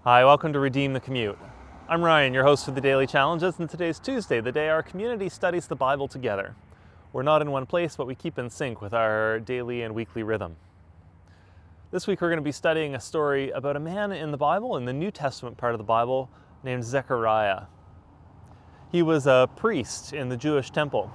Hi, welcome to Redeem the Commute. I'm Ryan, your host for the Daily Challenges, and today's Tuesday, the day our community studies the Bible together. We're not in one place, but we keep in sync with our daily and weekly rhythm. This week we're going to be studying a story about a man in the Bible, in the New Testament part of the Bible, named Zechariah. He was a priest in the Jewish temple.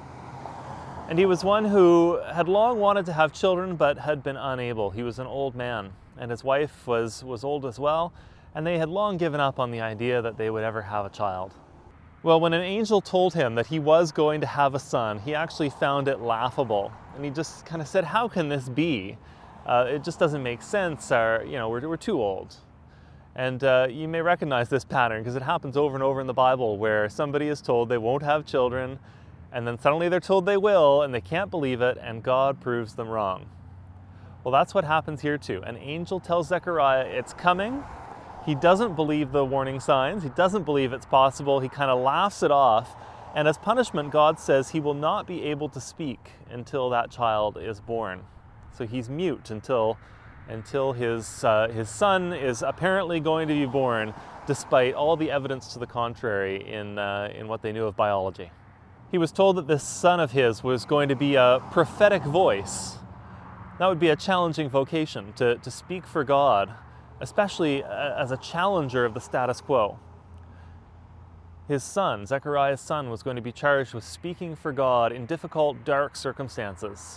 And he was one who had long wanted to have children, but had been unable. He was an old man, and his wife was old as well, and they had long given up on the idea that they would ever have a child. Well, when an angel told him that he was going to have a son, he actually found it laughable. And he just kind of said, how can this be? It just doesn't make sense, we're too old. And you may recognize this pattern because it happens over and over in the Bible where somebody is told they won't have children, and then suddenly they're told they will, and they can't believe it, and God proves them wrong. Well, that's what happens here too. An angel tells Zechariah it's coming. He doesn't believe the warning signs. He doesn't believe it's possible. He kind of laughs it off. And as punishment, God says he will not be able to speak until that child is born. So he's mute until his son is apparently going to be born, despite all the evidence to the contrary in what they knew of biology. He was told that this son of his was going to be a prophetic voice. That would be a challenging vocation, to speak for God, especially as a challenger of the status quo. His son, Zechariah's son, was going to be charged with speaking for God in difficult, dark circumstances.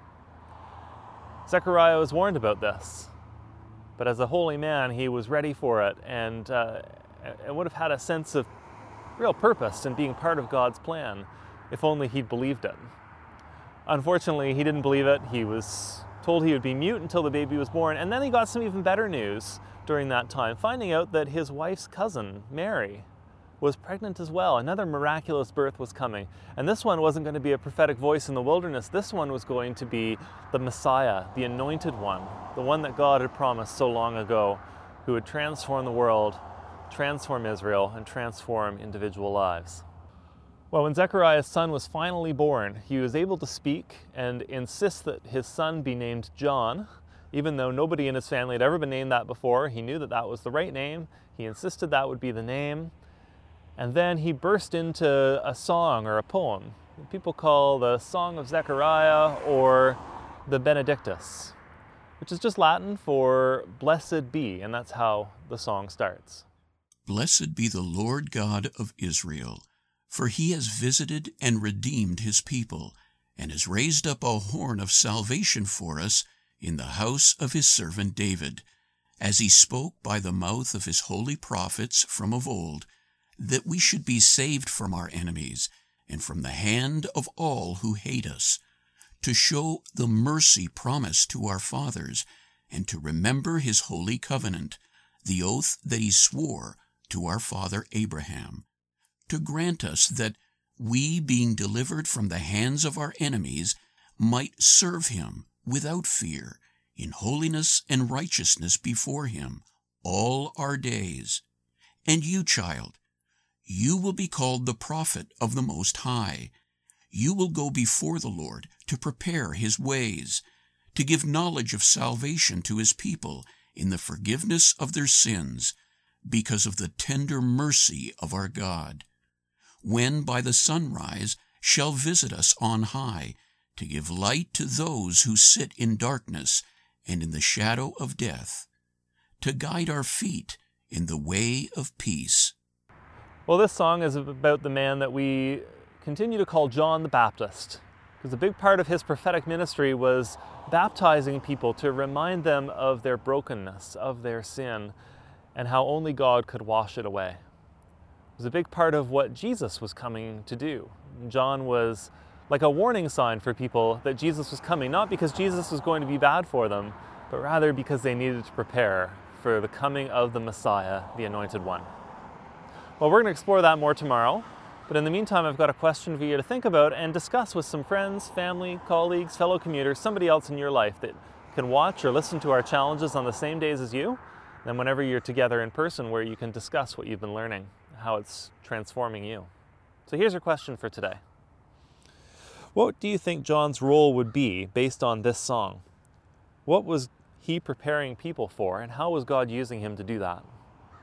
Zechariah was warned about this, but as a holy man, he was ready for it and would have had a sense of real purpose in being part of God's plan, if only he'd believed it. Unfortunately, he didn't believe it. He was told he would be mute until the baby was born, and then he got some even better news during that time, finding out that his wife's cousin, Mary, was pregnant as well. Another miraculous birth was coming. And this one wasn't going to be a prophetic voice in the wilderness. This one was going to be the Messiah, the anointed one, the one that God had promised so long ago, who would transform the world, transform Israel, and transform individual lives. Well, when Zechariah's son was finally born, he was able to speak and insist that his son be named John. Even though nobody in his family had ever been named that before, he knew that that was the right name. He insisted that would be the name. And then he burst into a song or a poem that people call the Song of Zechariah or the Benedictus, which is just Latin for blessed be, and that's how the song starts. Blessed be the Lord God of Israel, for he has visited and redeemed his people, and has raised up a horn of salvation for us in the house of his servant David, as he spoke by the mouth of his holy prophets from of old, that we should be saved from our enemies and from the hand of all who hate us, to show the mercy promised to our fathers, and to remember his holy covenant, the oath that he swore to our father Abraham, to grant us that we, being delivered from the hands of our enemies, might serve him without fear, in holiness and righteousness before him all our days. And you, child, you will be called the prophet of the Most High. You will go before the Lord to prepare his ways, to give knowledge of salvation to his people in the forgiveness of their sins, because of the tender mercy of our God, when by the sunrise shall visit us on high, to give light to those who sit in darkness and in the shadow of death, to guide our feet in the way of peace. Well, this song is about the man that we continue to call John the Baptist, because a big part of his prophetic ministry was baptizing people to remind them of their brokenness, of their sin, and how only God could wash it away. It was a big part of what Jesus was coming to do. John was like a warning sign for people that Jesus was coming, not because Jesus was going to be bad for them, but rather because they needed to prepare for the coming of the Messiah, the Anointed One. Well, we're going to explore that more tomorrow, but in the meantime, I've got a question for you to think about and discuss with some friends, family, colleagues, fellow commuters, somebody else in your life that can watch or listen to our challenges on the same days as you, and whenever you're together in person where you can discuss what you've been learning, how it's transforming you. So here's your question for today. What do you think John's role would be based on this song? What was he preparing people for, and how was God using him to do that?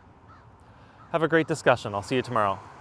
Have a great discussion. I'll see you tomorrow.